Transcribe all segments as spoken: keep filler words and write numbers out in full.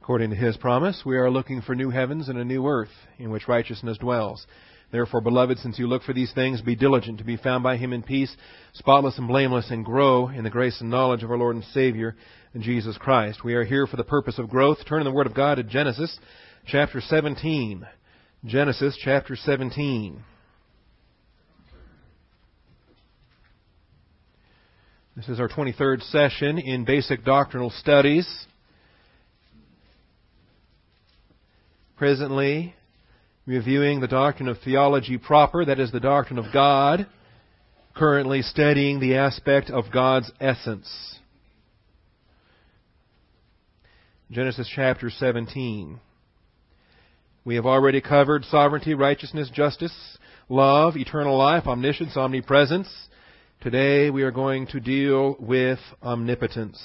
According to His promise, we are looking for new heavens and a new earth in which righteousness dwells. Therefore, beloved, since you look for these things, be diligent to be found by Him in peace, spotless and blameless, and grow in the grace and knowledge of our Lord and Savior, Jesus Christ. We are here for the purpose of growth. Turn in the Word of God to Genesis chapter seventeen. Genesis chapter seventeen. This is our twenty-third session in Basic Doctrinal Studies. Presently, reviewing the doctrine of theology proper, that is the doctrine of God. Currently studying the aspect of God's essence. Genesis chapter seventeen. We have already covered sovereignty, righteousness, justice, love, eternal life, omniscience, omnipresence. Today we are going to deal with omnipotence.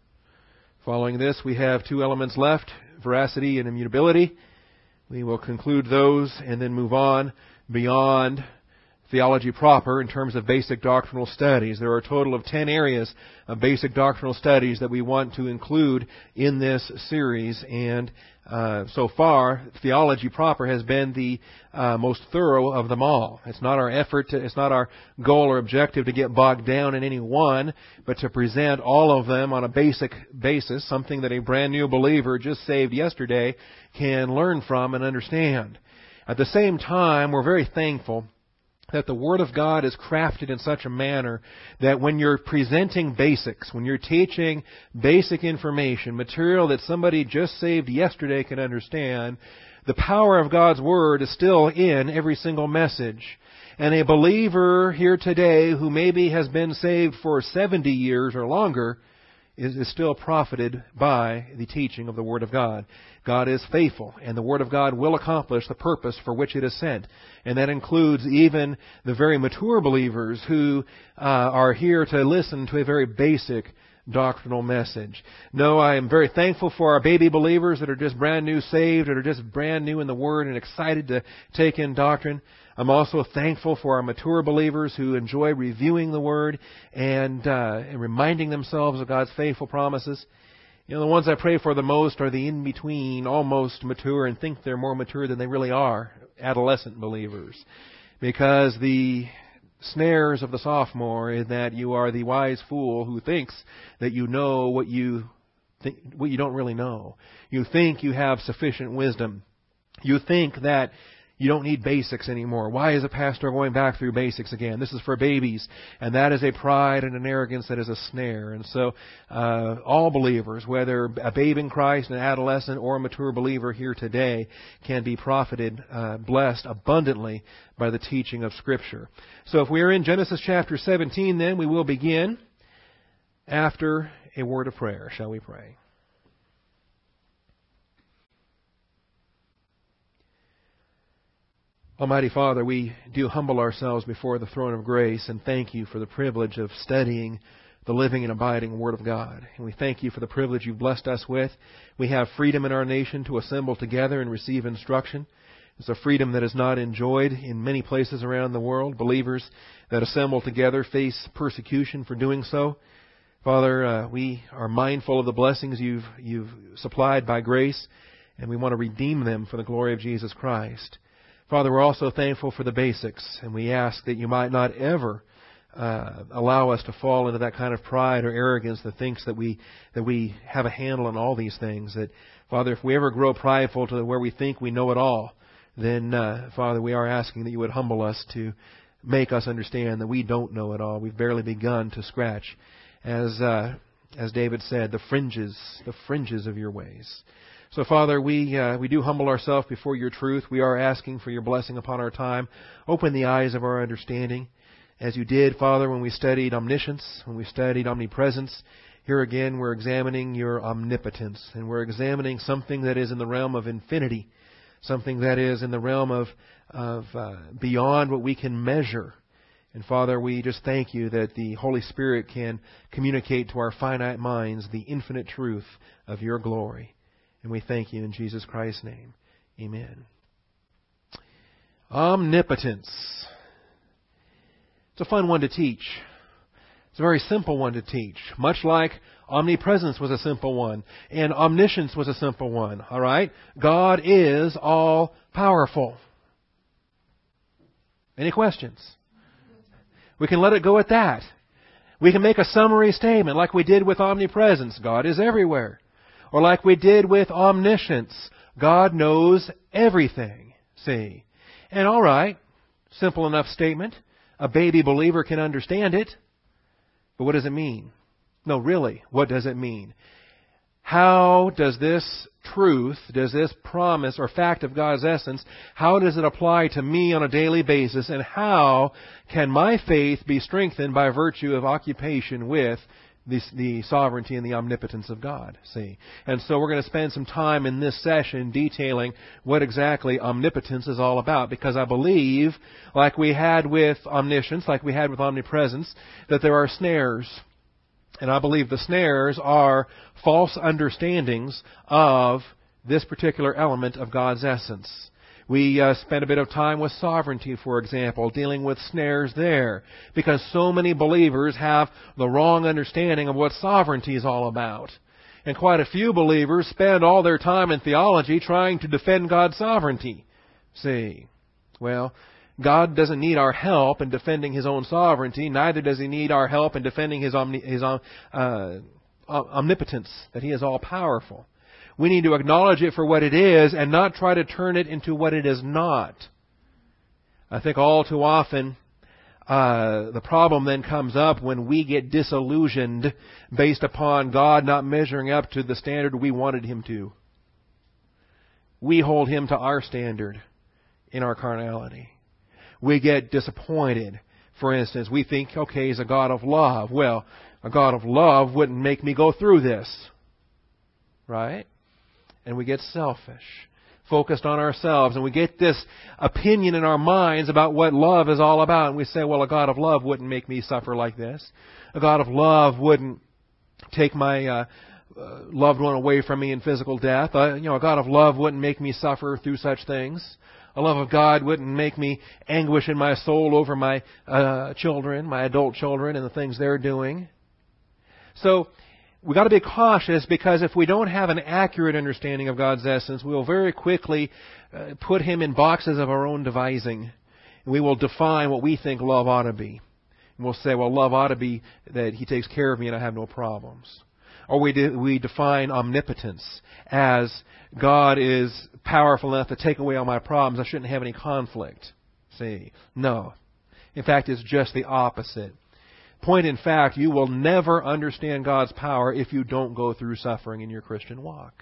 Following this, we have two elements left, veracity and immutability. We will conclude those and then move on beyond theology proper in terms of basic doctrinal studies. There are a total of ten areas of basic doctrinal studies that we want to include in this series, and uh, so far, theology proper has been the uh, most thorough of them all. It's not our effort, to, it's not our goal or objective to get bogged down in any one, but to present all of them on a basic basis, something that a brand new believer just saved yesterday can learn from and understand. At the same time, we're very thankful that the Word of God is crafted in such a manner that when you're presenting basics, when you're teaching basic information, material that somebody just saved yesterday can understand, the power of God's Word is still in every single message. And a believer here today who maybe has been saved for seventy years or longer is, is still profited by the teaching of the Word of God. God is faithful, and the Word of God will accomplish the purpose for which it is sent. And that includes even the very mature believers who uh, are here to listen to a very basic doctrinal message. No, I am very thankful for our baby believers that are just brand new saved, that are just brand new in the Word and excited to take in doctrine. I'm also thankful for our mature believers who enjoy reviewing the Word and, uh, and reminding themselves of God's faithful promises. You know, the ones I pray for the most are the in-between, almost mature, and think they're more mature than they really are, adolescent believers. Because the snares of the sophomore is that you are the wise fool who thinks that you know what you think, what you don't really know. You think you have sufficient wisdom. You think that you don't need basics anymore. Why is a pastor going back through basics again? This is for babies. And that is a pride and an arrogance that is a snare. And so uh, all believers, whether a babe in Christ, an adolescent, or a mature believer here today, can be profited, uh, blessed abundantly by the teaching of Scripture. So if we are in Genesis chapter seventeen, then we will begin after a word of prayer. Shall we pray? Almighty Father, we do humble ourselves before the throne of grace and thank You for the privilege of studying the living and abiding Word of God. And we thank You for the privilege You've blessed us with. We have freedom in our nation to assemble together and receive instruction. It's a freedom that is not enjoyed in many places around the world. Believers that assemble together face persecution for doing so. Father, uh, we are mindful of the blessings You've, you've supplied by grace, and we want to redeem them for the glory of Jesus Christ. Father, we're also thankful for the basics, and we ask that You might not ever uh, allow us to fall into that kind of pride or arrogance that thinks that we that we have a handle on all these things. That, Father, if we ever grow prideful to where we think we know it all, then, uh, Father, we are asking that You would humble us to make us understand that we don't know it all. We've barely begun to scratch, as uh, as David said, the fringes, the fringes of Your ways. So, Father, we uh, we do humble ourselves before Your truth. We are asking for Your blessing upon our time. Open the eyes of our understanding, as You did, Father, when we studied omniscience, when we studied omnipresence. Here again, we're examining Your omnipotence, and we're examining something that is in the realm of infinity, something that is in the realm of of uh, beyond what we can measure. And Father, we just thank You that the Holy Spirit can communicate to our finite minds the infinite truth of Your glory. And we thank You in Jesus Christ's name. Amen. Omnipotence. It's a fun one to teach. It's a very simple one to teach, much like omnipresence was a simple one, and omniscience was a simple one. All right? God is all powerful. Any questions? We can let it go at that. We can make a summary statement like we did with omnipresence. God is everywhere. Or like we did with omniscience. God knows everything. See? And all right, simple enough statement. A baby believer can understand it. But what does it mean? No, really, what does it mean? How does this truth, does this promise or fact of God's essence, how does it apply to me on a daily basis? And how can my faith be strengthened by virtue of occupation with the, the sovereignty and the omnipotence of God? See? And so we're going to spend some time in this session detailing what exactly omnipotence is all about. Because I believe, like we had with omniscience, like we had with omnipresence, that there are snares. And I believe the snares are false understandings of this particular element of God's essence. We uh, spent a bit of time with sovereignty, for example, dealing with snares there, because so many believers have the wrong understanding of what sovereignty is all about. And quite a few believers spend all their time in theology trying to defend God's sovereignty. See, well, God doesn't need our help in defending His own sovereignty. Neither does He need our help in defending His, omni, his uh, omnipotence, that He is all-powerful. We need to acknowledge it for what it is and not try to turn it into what it is not. I think all too often uh, the problem then comes up when we get disillusioned based upon God not measuring up to the standard we wanted Him to. We hold Him to our standard in our carnality. We get disappointed. For instance, we think, okay, He's a God of love. Well, a God of love wouldn't make me go through this. Right? And we get selfish, focused on ourselves, and we get this opinion in our minds about what love is all about. And we say, well, a God of love wouldn't make me suffer like this. A God of love wouldn't take my uh, uh, loved one away from me in physical death. Uh, you know, a God of love wouldn't make me suffer through such things. A love of God wouldn't make me anguish in my soul over my uh, children, my adult children, and the things they're doing. So we've got to be cautious, because if we don't have an accurate understanding of God's essence, we will very quickly uh, put Him in boxes of our own devising. And we will define what we think love ought to be. And we'll say, well, love ought to be that He takes care of me and I have no problems. Or we de- we define omnipotence as God is powerful enough to take away all my problems. I shouldn't have any conflict. See? No. In fact, it's just the opposite. Point in fact, you will never understand God's power if you don't go through suffering in your Christian walk.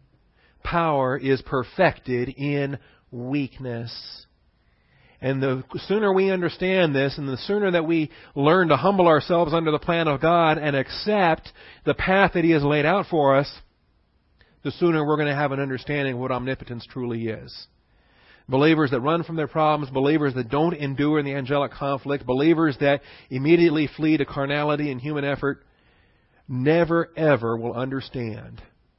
Power is perfected in weakness. And the sooner we understand this, and the sooner that we learn to humble ourselves under the plan of God and accept the path that He has laid out for us, the sooner we're going to have an understanding of what omnipotence truly is. Believers that run from their problems, believers that don't endure in the angelic conflict, believers that immediately flee to carnality and human effort, never ever will understand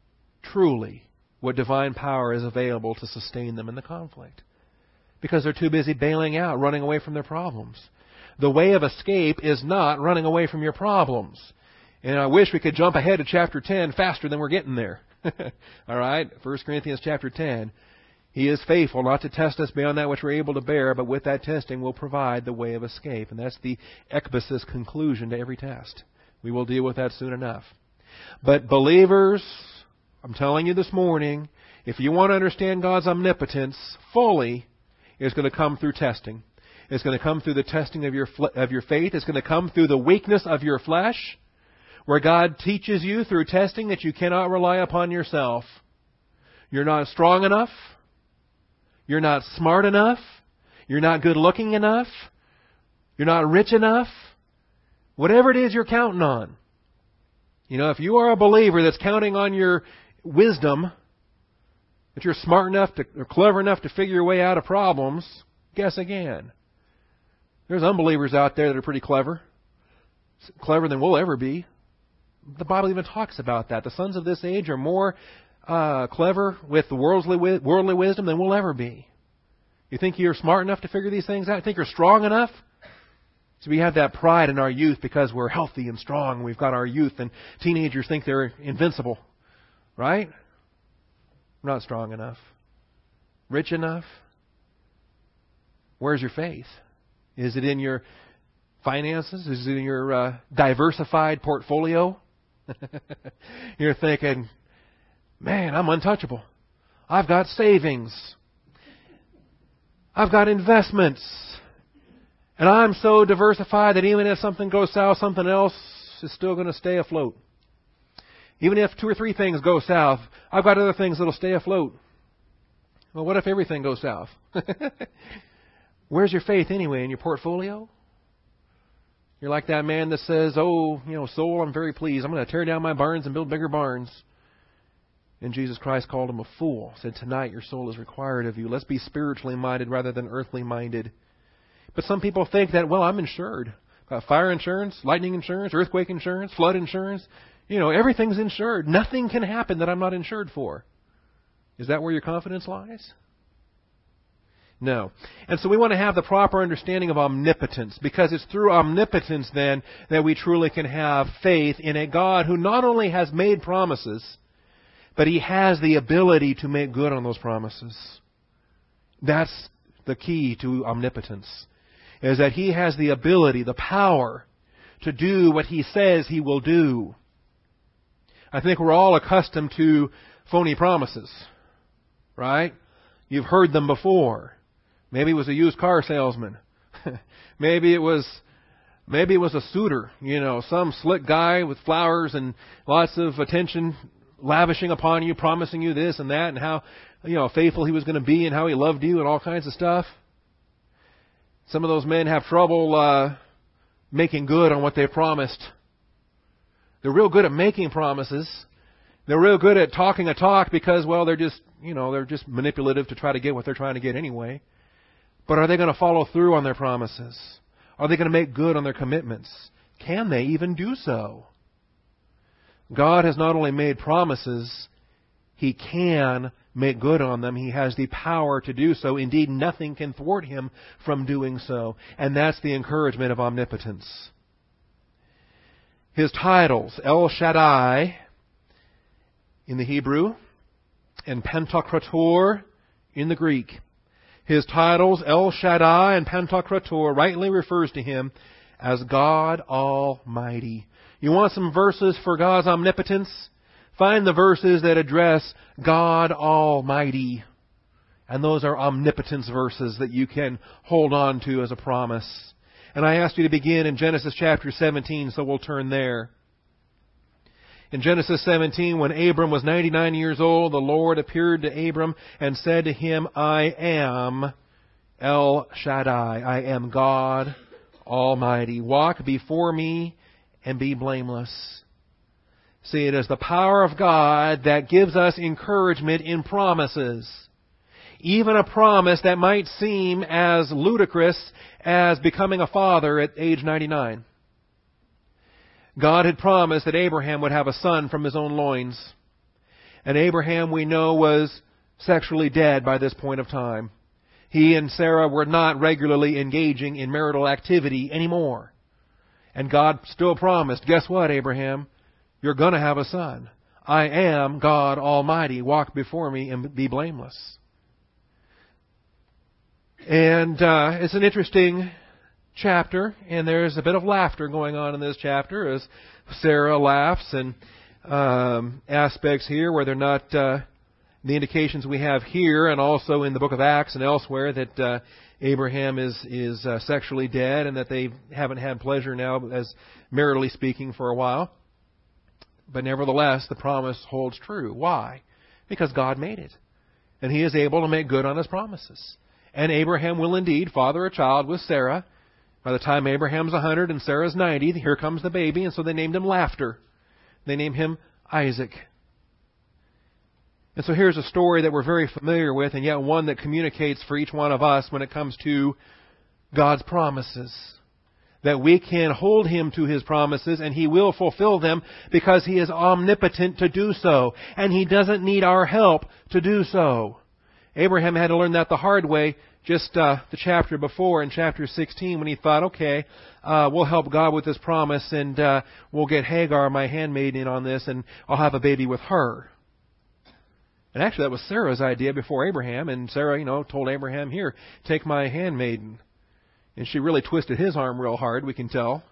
truly what divine power is available to sustain them in the conflict. Because they're too busy bailing out, running away from their problems. The way of escape is not running away from your problems. And I wish we could jump ahead to chapter ten faster than we're getting there. All right? First Corinthians chapter ten. He is faithful not to test us beyond that which we're able to bear, but with that testing will provide the way of escape. And that's the ekbasis conclusion to every test. We will deal with that soon enough. But believers, I'm telling you this morning, if you want to understand God's omnipotence fully, it's going to come through testing. It's going to come through the testing of your of your faith. It's going to come through the weakness of your flesh, where God teaches you through testing that you cannot rely upon yourself. You're not strong enough. You're not smart enough. You're not good looking enough. You're not rich enough. Whatever it is you're counting on. You know, if you are a believer that's counting on your wisdom, that you're smart enough to, or clever enough to figure your way out of problems, guess again. There's unbelievers out there that are pretty clever. Clever than we'll ever be. The Bible even talks about that. The sons of this age are more uh, clever with the worldly, worldly wisdom than we'll ever be. You think you're smart enough to figure these things out? You think you're strong enough? So we have that pride in our youth because we're healthy and strong. We've got our youth, and teenagers think they're invincible. Right? We're not strong enough. Rich enough? Where's your faith? Is it in your finances? Is it in your uh, diversified portfolio? You're thinking, man, I'm untouchable. I've got savings. I've got investments. And I'm so diversified that even if something goes south, something else is still going to stay afloat. Even if two or three things go south, I've got other things that will stay afloat. Well, what if everything goes south? Where's your faith anyway? In your portfolio? You're like that man that says, oh, you know, soul, I'm very pleased. I'm going to tear down my barns and build bigger barns. And Jesus Christ called him a fool. Said, tonight your soul is required of you. Let's be spiritually minded rather than earthly minded. But some people think that, well, I'm insured. Got fire insurance, lightning insurance, earthquake insurance, flood insurance. You know, everything's insured. Nothing can happen that I'm not insured for. Is that where your confidence lies? No. And so we want to have the proper understanding of omnipotence, because it's through omnipotence then that we truly can have faith in a God who not only has made promises, but He has the ability to make good on those promises. That's the key to omnipotence, is that He has the ability, the power to do what He says He will do. I think we're all accustomed to phony promises, right? You've heard them before. Maybe it was a used car salesman. maybe it was, maybe it was a suitor, you know, some slick guy with flowers and lots of attention lavishing upon you, promising you this and that, and how, you know, faithful he was going to be and how he loved you and all kinds of stuff. Some of those men have trouble uh, making good on what they promised. They're real good at making promises. They're real good at talking a talk because, well, they're just, you know, they're just manipulative to try to get what they're trying to get anyway. But are they going to follow through on their promises? Are they going to make good on their commitments? Can they even do so? God has not only made promises, He can make good on them. He has the power to do so. Indeed, nothing can thwart Him from doing so. And that's the encouragement of omnipotence. His titles, El Shaddai in the Hebrew, and Pantocrator in the Greek. His titles, El Shaddai and Pantocrator, rightly refers to Him as God Almighty. You want some verses for God's omnipotence? Find the verses that address God Almighty. And those are omnipotence verses that you can hold on to as a promise. And I asked you to begin in Genesis chapter seventeen, so we'll turn there. In Genesis seventeen, when Abram was ninety-nine years old, the Lord appeared to Abram and said to him, I am El Shaddai. I am God Almighty. Walk before me and be blameless. See, it is the power of God that gives us encouragement in promises. Even a promise that might seem as ludicrous as becoming a father at age ninety-nine. God had promised that Abraham would have a son from his own loins. And Abraham, we know, was sexually dead by this point of time. He and Sarah were not regularly engaging in marital activity anymore. And God still promised, guess what, Abraham? You're going to have a son. I am God Almighty. Walk before me and be blameless. And uh, it's an interesting chapter, and there's a bit of laughter going on in this chapter as Sarah laughs, and um, aspects here where they're not uh, the indications we have here, and also in the book of Acts and elsewhere that uh, Abraham is is uh, sexually dead and that they haven't had pleasure now, as maritally speaking, for a while. But nevertheless, the promise holds true. Why? Because God made it, and He is able to make good on His promises. And Abraham will indeed father a child with Sarah. By the time Abraham's one hundred and Sarah's ninety, here comes the baby, and so they named him Laughter. They named him Isaac. And so here's a story that we're very familiar with, and yet one that communicates for each one of us when it comes to God's promises. That we can hold Him to His promises, and He will fulfill them because He is omnipotent to do so. And He doesn't need our help to do so. Abraham had to learn that the hard way. just uh, the chapter before in chapter sixteen when he thought, okay, uh, we'll help God with this promise and uh, we'll get Hagar, my handmaid, in on this and I'll have a baby with her. And actually that was Sarah's idea before Abraham, and Sarah, you know, told Abraham, here, take my handmaiden. And she really twisted his arm real hard, we can tell.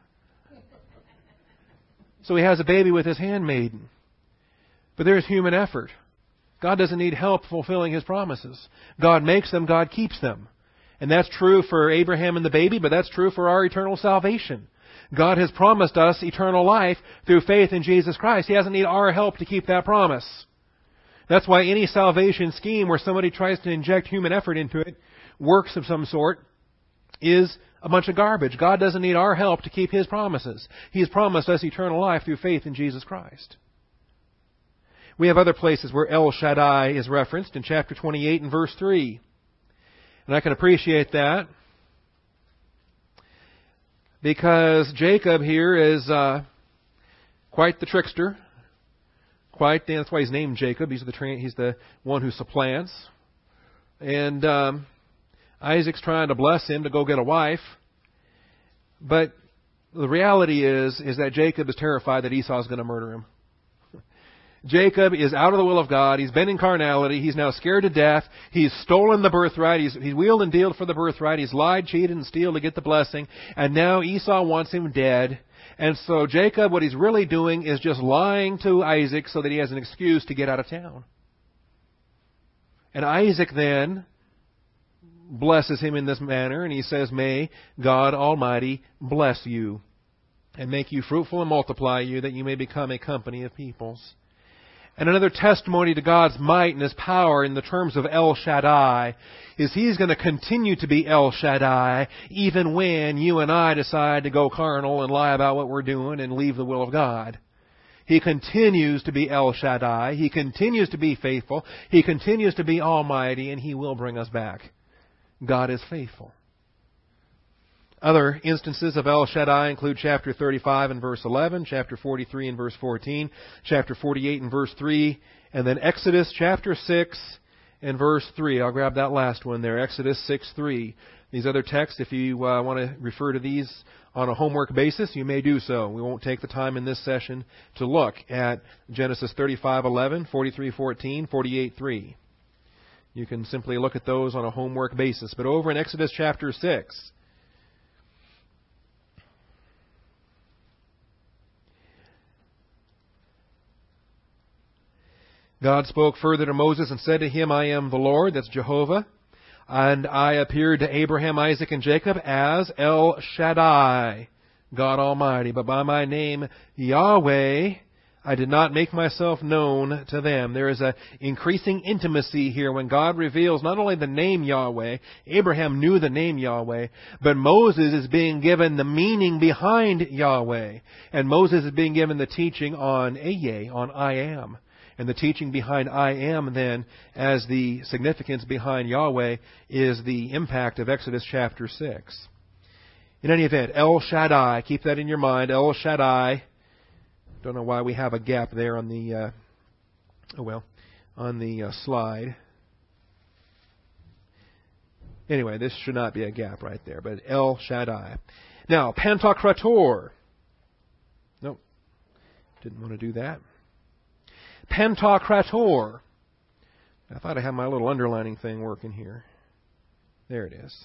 So he has a baby with his handmaiden. But there's human effort. God doesn't need help fulfilling His promises. God makes them, God keeps them. And that's true for Abraham and the baby, but that's true for our eternal salvation. God has promised us eternal life through faith in Jesus Christ. He doesn't need our help to keep that promise. That's why any salvation scheme where somebody tries to inject human effort into it, works of some sort, is a bunch of garbage. God doesn't need our help to keep His promises. He has promised us eternal life through faith in Jesus Christ. We have other places where El Shaddai is referenced in chapter twenty-eight and verse three. And I can appreciate that because Jacob here is uh, quite the trickster. Quite, that's why he's named Jacob. He's the he's the one who supplants. And um, Isaac's trying to bless him to go get a wife. But the reality is, is that Jacob is terrified that Esau is going to murder him. Jacob is out of the will of God. He's been in carnality. He's now scared to death. He's stolen the birthright. He's, he's wheeled and dealed for the birthright. He's lied, cheated, and stealed to get the blessing. And now Esau wants him dead. And so Jacob, what he's really doing is just lying to Isaac so that he has an excuse to get out of town. And Isaac then blesses him in this manner, and he says, may God Almighty bless you and make you fruitful and multiply you, that you may become a company of peoples. And another testimony to God's might and His power in the terms of El Shaddai is He's going to continue to be El Shaddai even when you and I decide to go carnal and lie about what we're doing and leave the will of God. He continues to be El Shaddai. He continues to be faithful. He continues to be almighty, and He will bring us back. God is faithful. Other instances of El Shaddai include chapter thirty-five and verse eleven, chapter forty-three and verse fourteen, chapter forty-eight and verse three, and then Exodus chapter six and verse three. I'll grab that last one there, Exodus six three. These other texts, if you uh, want to refer to these on a homework basis, you may do so. We won't take the time in this session to look at Genesis thirty-five eleven, forty-three fourteen, forty-eight three. You can simply look at those on a homework basis. But over in Exodus chapter six, God spoke further to Moses and said to him, I am the Lord, that's Jehovah, and I appeared to Abraham, Isaac, and Jacob as El Shaddai, God Almighty. But by my name, Yahweh, I did not make myself known to them. There is an increasing intimacy here when God reveals not only the name Yahweh, Abraham knew the name Yahweh, but Moses is being given the meaning behind Yahweh. And Moses is being given the teaching on Ehyeh, on I am. And the teaching behind I am then, as the significance behind Yahweh, is the impact of Exodus chapter six. In any event, El Shaddai, keep that in your mind, El Shaddai. Don't know why we have a gap there on the, uh, oh well, on the uh, slide. Anyway, this should not be a gap right there, but El Shaddai. Now, Pantocrator. Nope, didn't want to do that. Pantocrator. I thought I had my little underlining thing working here. There it is.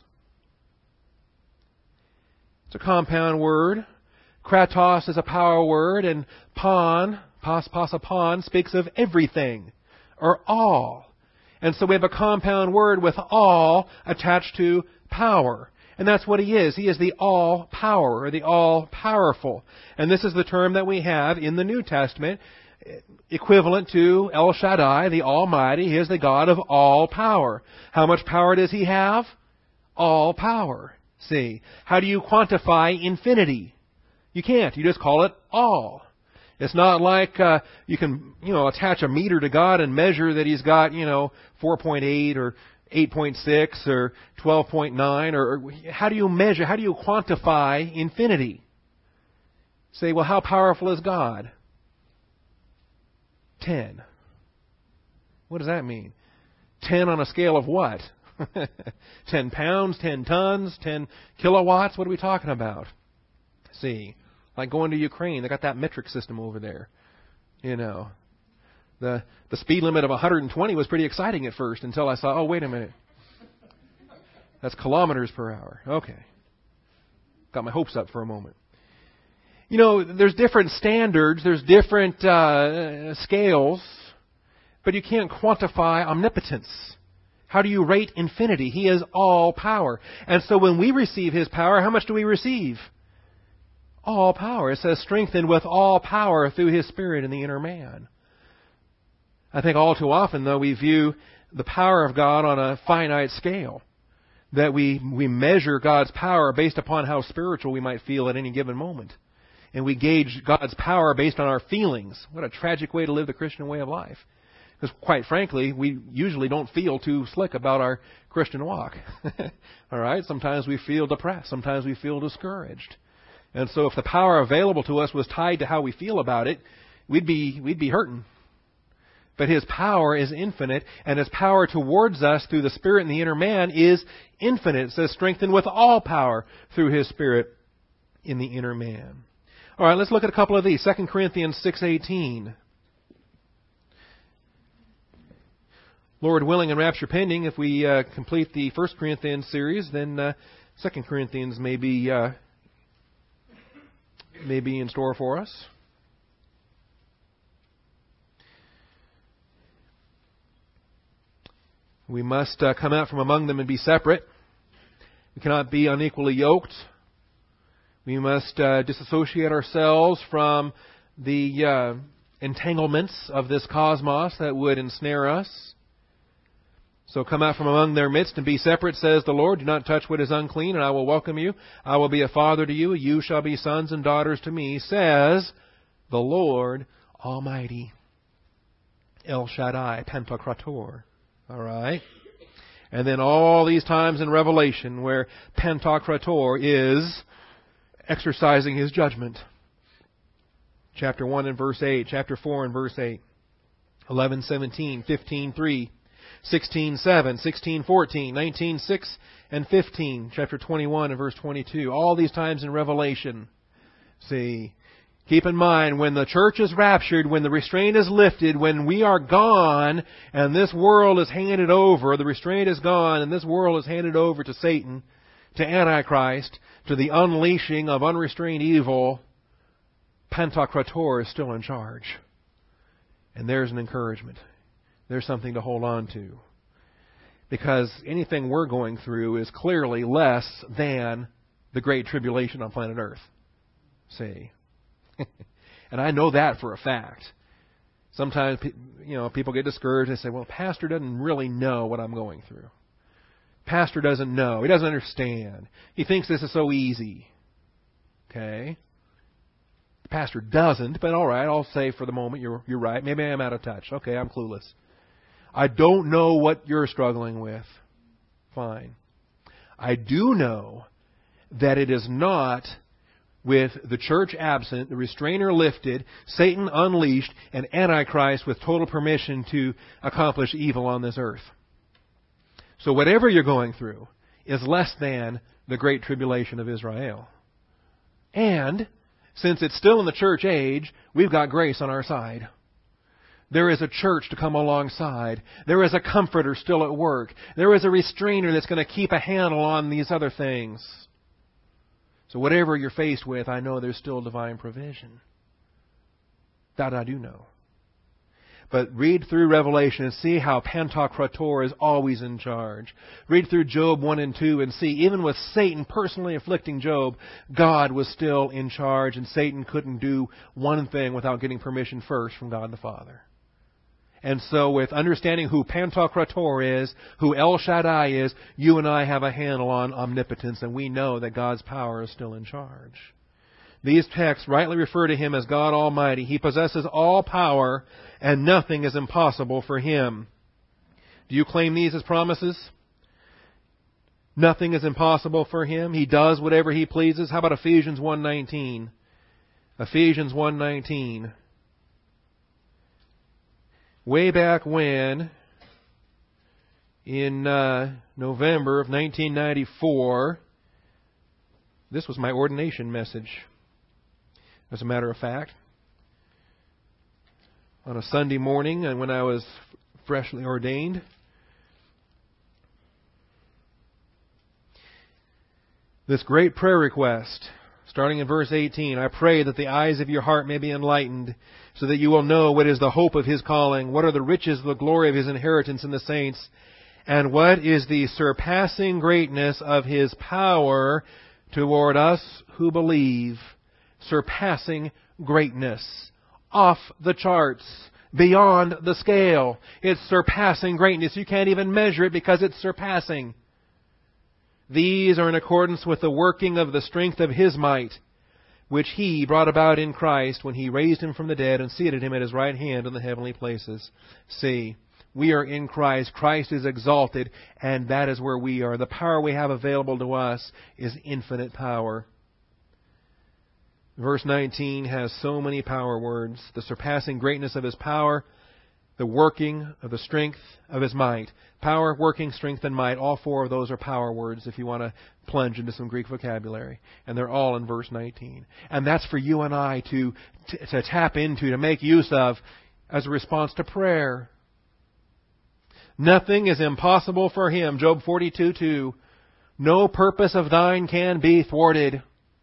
It's a compound word. Kratos is a power word, and pan, pas, pasapon, speaks of everything, or all. And so we have a compound word with all attached to power. And that's what He is. He is the all-power, or the all-powerful. And this is the term that we have in the New Testament, equivalent to El Shaddai, the Almighty. He is the God of all power. How much power does He have? All power. See, how do you quantify infinity? You can't. You just call it all. It's not like uh, you can, you know, attach a meter to God and measure that He's got, you know, four point eight or eight point six or twelve point nine. Or, or how do you measure? How do you quantify infinity? Say, well, how powerful is God? Ten. What does that mean? Ten on a scale of what? ten pounds, ten tons, ten kilowatts. What are we talking about? See, like going to Ukraine, they got that metric system over there. You know, the the speed limit of one hundred twenty was pretty exciting at first until I saw, oh, wait a minute. That's kilometers per hour. Okay. Got my hopes up for a moment. You know, there's different standards, there's different uh, scales, but you can't quantify omnipotence. How do you rate infinity? He is all power. And so when we receive His power, how much do we receive? All power. It says strengthened with all power through His Spirit in the inner man. I think all too often, though, we view the power of God on a finite scale. That we, we measure God's power based upon how spiritual we might feel at any given moment. And we gauge God's power based on our feelings. What a tragic way to live the Christian way of life. Because quite frankly, we usually don't feel too slick about our Christian walk. All right? Sometimes we feel depressed. Sometimes we feel discouraged. And so if the power available to us was tied to how we feel about it, we'd be, we'd be hurting. But His power is infinite, and His power towards us through the Spirit in the inner man is infinite. It says strengthened with all power through His Spirit in the inner man. All right, let's look at a couple of these. Second Corinthians six eighteen. Lord willing and rapture pending, if we uh, complete the First Corinthians series, then uh, Second Corinthians may be, uh, may be in store for us. We must uh, come out from among them and be separate. We cannot be unequally yoked. We must uh, disassociate ourselves from the uh, entanglements of this cosmos that would ensnare us. So come out from among their midst and be separate, says the Lord. Do not touch what is unclean, and I will welcome you. I will be a father to you. You shall be sons and daughters to me, says the Lord Almighty. El Shaddai, Pantocrator. All right? And then all these times in Revelation where Pantocrator is exercising His judgment. Chapter one and verse eight, chapter four and verse eight, eleven seventeen, fifteen three, sixteen seven, sixteen fourteen, nineteen six and fifteen, chapter twenty-one and verse twenty-two. All these times in Revelation. See, keep in mind, when the church is raptured, when the restraint is lifted, when we are gone, and this world is handed over, the restraint is gone, and this world is handed over to Satan, to Antichrist, to the unleashing of unrestrained evil, Pantocrator is still in charge. And there's an encouragement. There's something to hold on to. Because anything we're going through is clearly less than the Great Tribulation on planet Earth. See? And I know that for a fact. Sometimes, you know, people get discouraged and say, well, Pastor doesn't really know what I'm going through. Pastor doesn't know. He doesn't understand. He thinks this is so easy. Okay? The pastor doesn't, but all right, I'll say for the moment you're you're right. Maybe I'm out of touch. Okay, I'm clueless. I don't know what you're struggling with. Fine. I do know that it is not with the church absent, the restrainer lifted, Satan unleashed, and Antichrist with total permission to accomplish evil on this earth. So whatever you're going through is less than the Great Tribulation of Israel. And since it's still in the church age, we've got grace on our side. There is a church to come alongside. There is a comforter still at work. There is a restrainer that's going to keep a handle on these other things. So whatever you're faced with, I know there's still divine provision. That I do know. But read through Revelation and see how Pantocrator is always in charge. Read through Job one and two and see, even with Satan personally afflicting Job, God was still in charge, and Satan couldn't do one thing without getting permission first from God the Father. And so with understanding who Pantocrator is, who El Shaddai is, you and I have a handle on omnipotence, and we know that God's power is still in charge. These texts rightly refer to Him as God Almighty. He possesses all power, and nothing is impossible for Him. Do you claim these as promises? Nothing is impossible for Him. He does whatever He pleases. How about Ephesians one nineteen? Ephesians one nineteen. Way back when, in uh, November of nineteen ninety-four. This was my ordination message, as a matter of fact. On a Sunday morning, and when I was freshly ordained. This great prayer request, starting in verse eighteen, I pray that the eyes of your heart may be enlightened, so that you will know what is the hope of His calling, what are the riches of the glory of His inheritance in the saints, and what is the surpassing greatness of His power toward us who believe. Surpassing greatness. Off the charts. Beyond the scale. It's surpassing greatness. You can't even measure it because it's surpassing. These are in accordance with the working of the strength of His might, which He brought about in Christ when He raised Him from the dead and seated Him at His right hand in the heavenly places. See, we are in Christ. Christ is exalted, and that is where we are. The power we have available to us is infinite power. Verse nineteen has so many power words. The surpassing greatness of His power, the working of the strength of His might. Power, working, strength, and might. All four of those are power words if you want to plunge into some Greek vocabulary. And they're all in verse nineteen. And that's for you and I to, to, to tap into, to make use of as a response to prayer. Nothing is impossible for Him. Job forty-two two. No purpose of thine can be thwarted.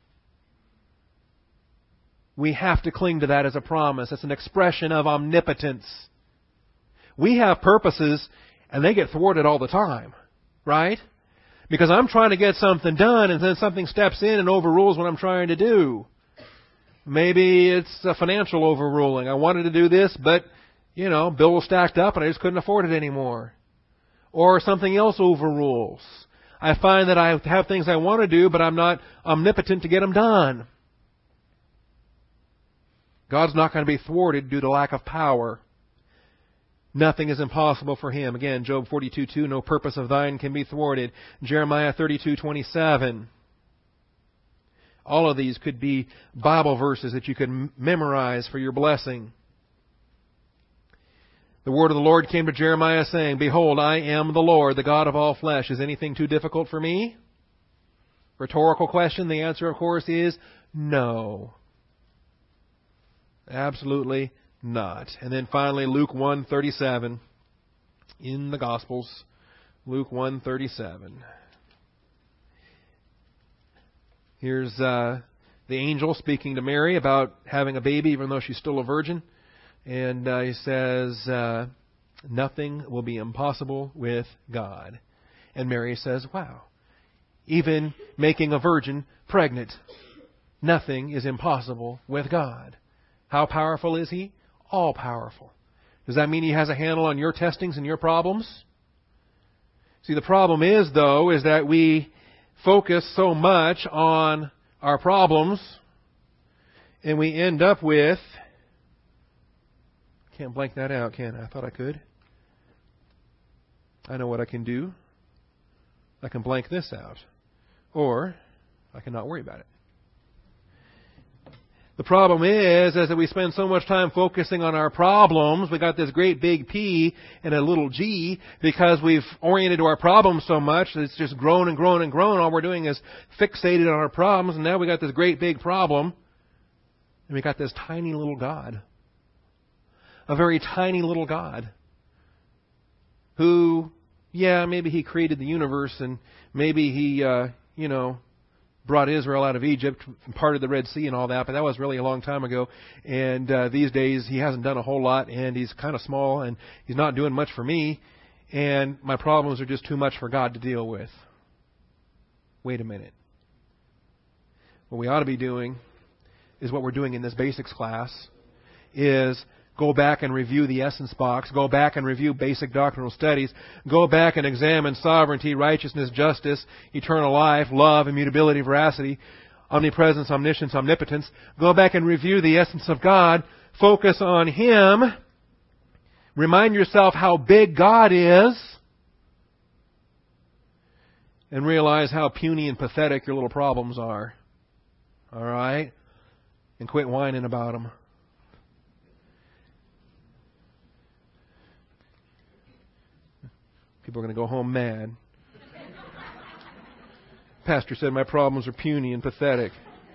We have to cling to that as a promise. It's an expression of omnipotence. We have purposes, and they get thwarted all the time, right? Because I'm trying to get something done, and then something steps in and overrules what I'm trying to do. Maybe it's a financial overruling. I wanted to do this, but, you know, bill was stacked up, and I just couldn't afford it anymore. Or something else overrules. I find that I have things I want to do, but I'm not omnipotent to get them done. God's not going to be thwarted due to lack of power. Nothing is impossible for Him. Again, Job forty-two two, no purpose of thine can be thwarted. Jeremiah thirty-two twenty-seven. All of these could be Bible verses that you could memorize for your blessing. The word of the Lord came to Jeremiah saying, Behold, I am the Lord, the God of all flesh. Is anything too difficult for me? Rhetorical question. The answer, of course, is no. Absolutely not. And then finally, Luke one thirty-seven. In the Gospels, Luke one thirty-seven. Here's uh, the angel speaking to Mary about having a baby, even though she's still a virgin. And uh, he says, uh, nothing will be impossible with God. And Mary says, wow, even making a virgin pregnant, nothing is impossible with God. How powerful is He? All powerful. Does that mean He has a handle on your testings and your problems? See, the problem is, though, is that we focus so much on our problems, and we end up with... Can't blank that out, can I? I thought I could. I know what I can do. I can blank this out. Or I can not worry about it. The problem is, is that we spend so much time focusing on our problems. We got this great big P and a little G because we've oriented to our problems so much that it's just grown and grown and grown. All we're doing is fixated on our problems, and now we got this great big problem, and we got this tiny little God. A very tiny little God who, yeah, maybe He created the universe, and maybe He, uh, you know, brought Israel out of Egypt and parted the Red Sea and all that, but that was really a long time ago. And uh, these days He hasn't done a whole lot, and He's kind of small, and He's not doing much for me, and my problems are just too much for God to deal with. Wait a minute. What we ought to be doing is what we're doing in this basics class, is go back and review the essence box. Go back and review basic doctrinal studies. Go back and examine sovereignty, righteousness, justice, eternal life, love, immutability, veracity, omnipresence, omniscience, omnipotence. Go back and review the essence of God. Focus on Him. Remind yourself how big God is. And realize how puny and pathetic your little problems are. All right? And quit whining about them. People are going to go home mad. Pastor said my problems are puny and pathetic.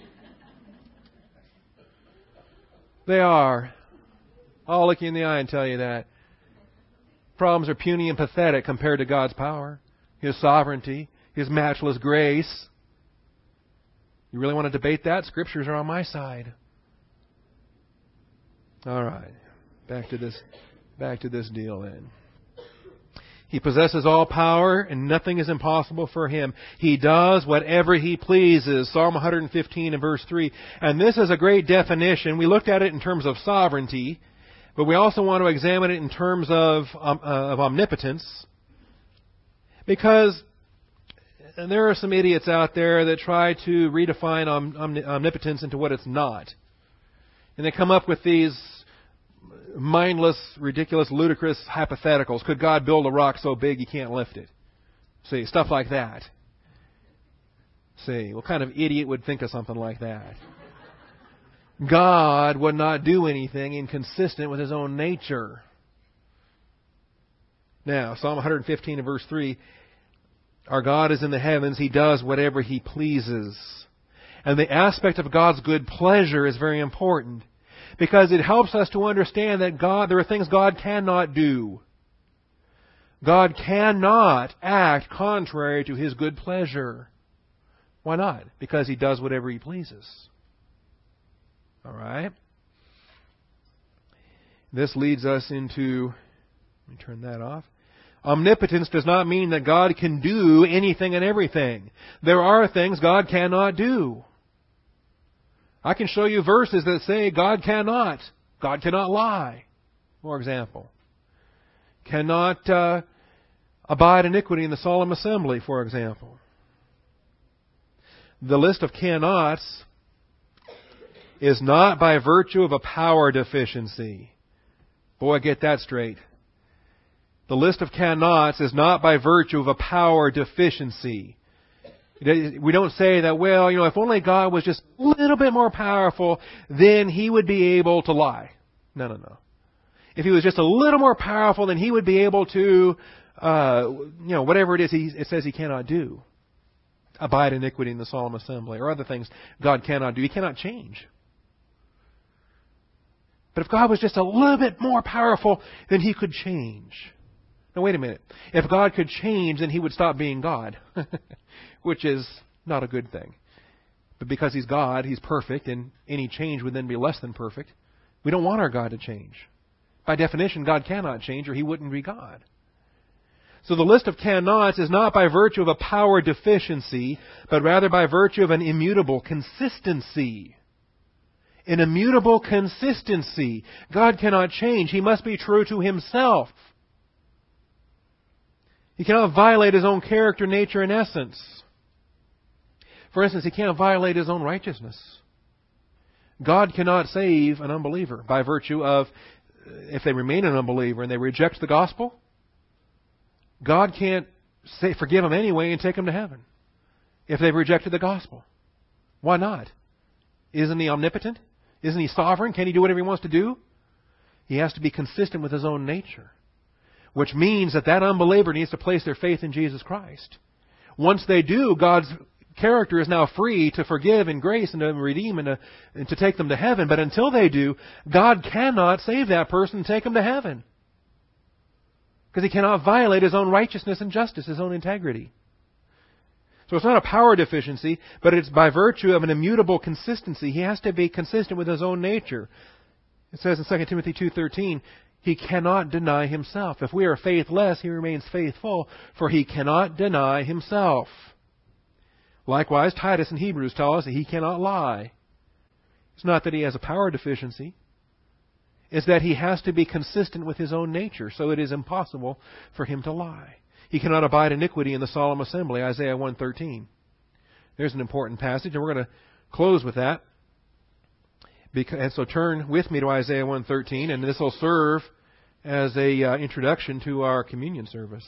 They are. I'll look you in the eye and tell you that. Problems are puny and pathetic compared to God's power, His sovereignty, His matchless grace. You really want to debate that? Scriptures are on my side. All right. Back to this, back to this deal then. He possesses all power, and nothing is impossible for Him. He does whatever He pleases. Psalm one fifteen and verse three. And this is a great definition. We looked at it in terms of sovereignty, but we also want to examine it in terms of, um, uh, of omnipotence. Because there are some idiots out there that try to redefine om- omni- omnipotence into what it's not. And they come up with these mindless, ridiculous, ludicrous hypotheticals. Could God build a rock so big He can't lift it? See, stuff like that. See, what kind of idiot would think of something like that? God would not do anything inconsistent with His own nature. Now, Psalm one fifteen and verse three, our God is in the heavens. He does whatever He pleases. And the aspect of God's good pleasure is very important, because it helps us to understand that God, there are things God cannot do. God cannot act contrary to His good pleasure. Why not? Because He does whatever He pleases. All right? This leads us into, let me turn that off. Omnipotence does not mean that God can do anything and everything. There are things God cannot do. I can show you verses that say God cannot. God cannot lie, for example. Cannot uh, abide iniquity in the solemn assembly, for example. The list of cannots is not by virtue of a power deficiency. Boy, get that straight. The list of cannots is not by virtue of a power deficiency. We don't say that, well, you know, if only God was just a little bit more powerful, then He would be able to lie. No, no, no. If He was just a little more powerful, then He would be able to, uh, you know, whatever it is he, it says He cannot do. Abide iniquity in the solemn assembly, or other things God cannot do. He cannot change. But if God was just a little bit more powerful, then He could change. Now, wait a minute. If God could change, then He would stop being God, which is not a good thing. But because He's God, He's perfect, and any change would then be less than perfect. We don't want our God to change. By definition, God cannot change, or He wouldn't be God. So the list of cannots is not by virtue of a power deficiency, but rather by virtue of an immutable consistency. An immutable consistency. God cannot change. He must be true to Himself. He cannot violate His own character, nature, and essence. For instance, He can't violate His own righteousness. God cannot save an unbeliever by virtue of, if they remain an unbeliever and they reject the gospel, God can't say, forgive them anyway and take them to heaven if they've rejected the gospel. Why not? Isn't He omnipotent? Isn't He sovereign? Can He do whatever He wants to do? He has to be consistent with His own nature, which means that that unbeliever needs to place their faith in Jesus Christ. Once they do, God's character is now free to forgive and grace and to redeem and to, and to take them to heaven. But until they do, God cannot save that person and take them to heaven, because He cannot violate His own righteousness and justice, His own integrity. So it's not a power deficiency, but it's by virtue of an immutable consistency. He has to be consistent with His own nature. It says in Second Timothy two thirteen, He cannot deny Himself. If we are faithless, He remains faithful, for He cannot deny Himself. Likewise, Titus and Hebrews tell us that He cannot lie. It's not that He has a power deficiency. It's that He has to be consistent with His own nature, so it is impossible for Him to lie. He cannot abide iniquity in the solemn assembly, Isaiah one thirteen. There's an important passage, and we're going to close with that. And so turn with me to Isaiah one thirteen, and this will serve as a uh, introduction to our communion service.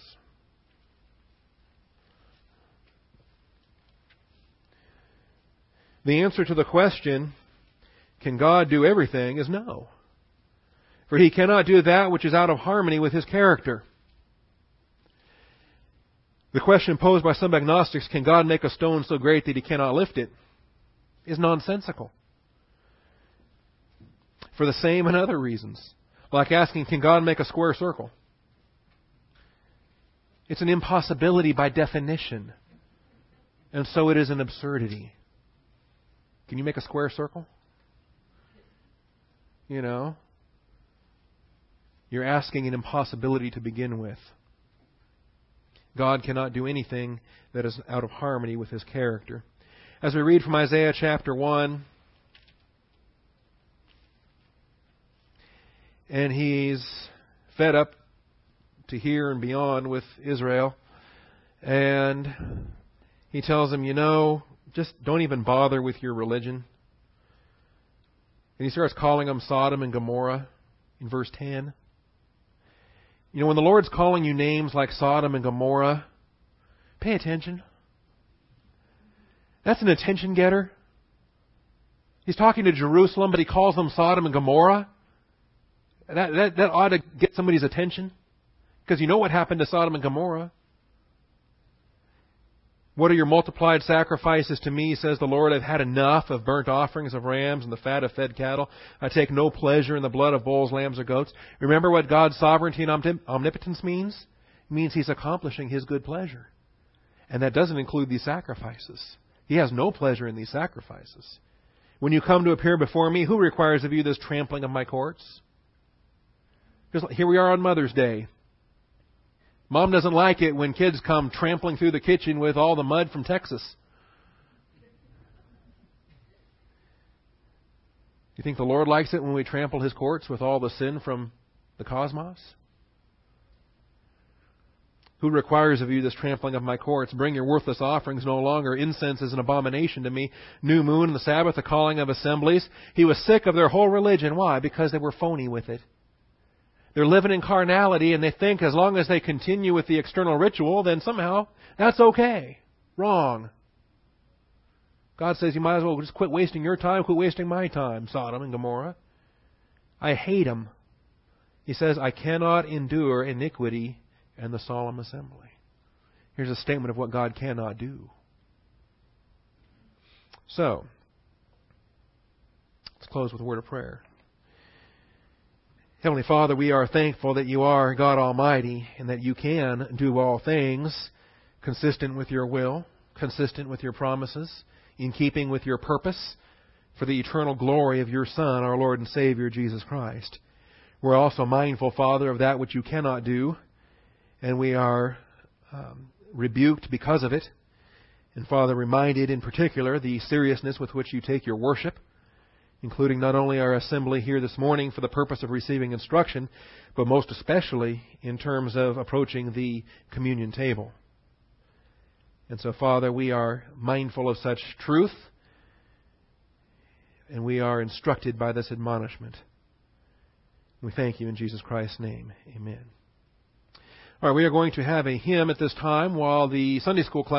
The answer to the question, can God do everything, is no. For He cannot do that which is out of harmony with His character. The question posed by some agnostics, can God make a stone so great that He cannot lift it, is nonsensical. For the same and other reasons. Like asking, can God make a square circle? It's an impossibility by definition. And so it is an absurdity. Can you make a square circle? You know? You're asking an impossibility to begin with. God cannot do anything that is out of harmony with His character. As we read from Isaiah chapter one, and he's fed up to here and beyond with Israel, and he tells them, you know, just don't even bother with your religion. And he starts calling them Sodom and Gomorrah in verse ten. You know, when the Lord's calling you names like Sodom and Gomorrah, pay attention. That's an attention getter. He's talking to Jerusalem, but He calls them Sodom and Gomorrah. That, that, that ought to get somebody's attention. Because you know what happened to Sodom and Gomorrah. What are your multiplied sacrifices to me, says the Lord? I've had enough of burnt offerings of rams and the fat of fed cattle. I take no pleasure in the blood of bulls, lambs, or goats. Remember what God's sovereignty and omnipotence means? It means He's accomplishing His good pleasure. And that doesn't include these sacrifices. He has no pleasure in these sacrifices. When you come to appear before me, who requires of you this trampling of my courts? Here we are on Mother's Day. Mom doesn't like it when kids come trampling through the kitchen with all the mud from Texas. You think the Lord likes it when we trample His courts with all the sin from the cosmos? Who requires of you this trampling of my courts? Bring your worthless offerings no longer. Incense is an abomination to me. New moon and the Sabbath, the calling of assemblies. He was sick of their whole religion. Why? Because they were phony with it. They're living in carnality, and they think as long as they continue with the external ritual, then somehow that's okay. Wrong. God says you might as well just quit wasting your time, quit wasting my time, Sodom and Gomorrah. I hate them. He says, I cannot endure iniquity and the solemn assembly. Here's a statement of what God cannot do. So, let's close with a word of prayer. Heavenly Father, we are thankful that You are God Almighty and that You can do all things consistent with Your will, consistent with Your promises, in keeping with Your purpose for the eternal glory of Your Son, our Lord and Savior, Jesus Christ. We're also mindful, Father, of that which You cannot do, and we are um, rebuked because of it. And Father, reminded in particular the seriousness with which You take Your worship, including not only our assembly here this morning for the purpose of receiving instruction, but most especially in terms of approaching the communion table. And so, Father, we are mindful of such truth, and we are instructed by this admonishment. We thank You in Jesus Christ's name. Amen. All right, we are going to have a hymn at this time while the Sunday school class